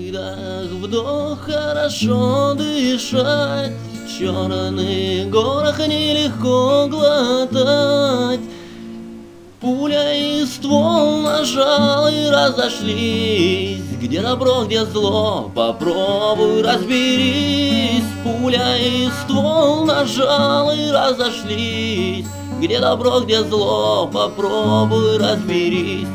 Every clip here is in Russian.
Выдох, вдох, хорошо дышать. В черных горах нелегко глотать. Пуля и ствол нажал и разошлись. Где добро, где зло, попробуй разберись. Пуля и ствол нажал и разошлись. Где добро, где зло, попробуй разберись.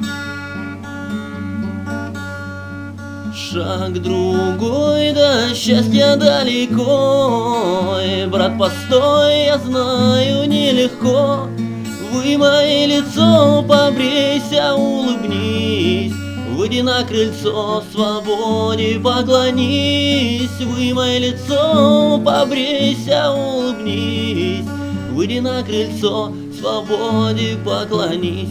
Шаг другой, до счастья далеко. И, брат, постой, я знаю, нелегко. Вымой лицо, побрейся, улыбнись. Выйди на крыльцо, свободе поклонись. Вымой лицо, побрейся, улыбнись. Выйди на крыльцо, свободе поклонись.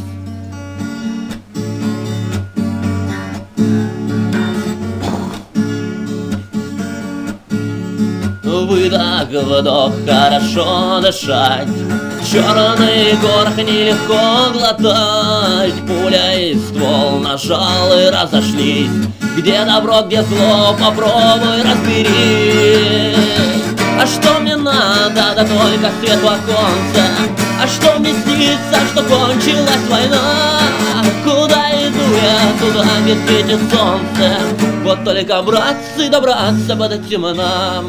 Выдох, вдох, хорошо дышать. В черных горах нелегко глотать. Пуля и ствол нажал и разошлись. Где добро, где зло, попробуй разбери. А что мне надо, да только свет в оконце. А что мне снится, что кончилась война? Куда иду я, туда, где светит солнце. Вот только, братцы, добраться бы до темна.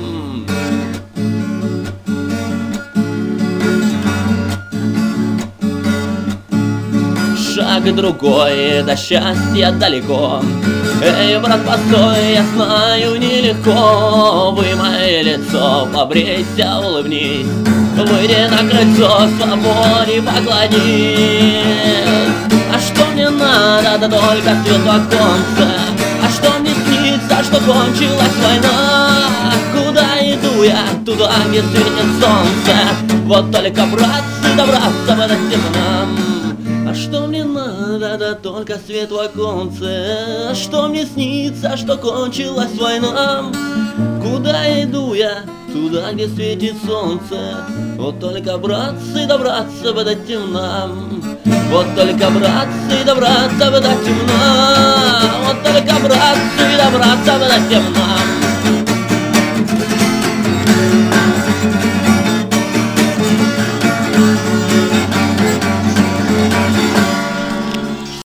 Шаг другой, до счастья далеко. Эй, брат, постой, я знаю, нелегко. Вымой лицо, побрейся, улыбнись. Выйди на крыльцо, свободе поклонись. А что мне надо, да только свет в оконце. А что мне снится, что кончилась война? Куда иду я, туда, где светит солнце. Вот только, братцы, добраться бы до темна. А что мне надо, да только свет в оконце. А что мне снится, что кончилась война? Куда иду я, туда, где светит солнце. Вот только, братцы, добраться бы до темна. Вот только, братцы, добраться бы до темна. Вот только, братцы, добраться бы до темна.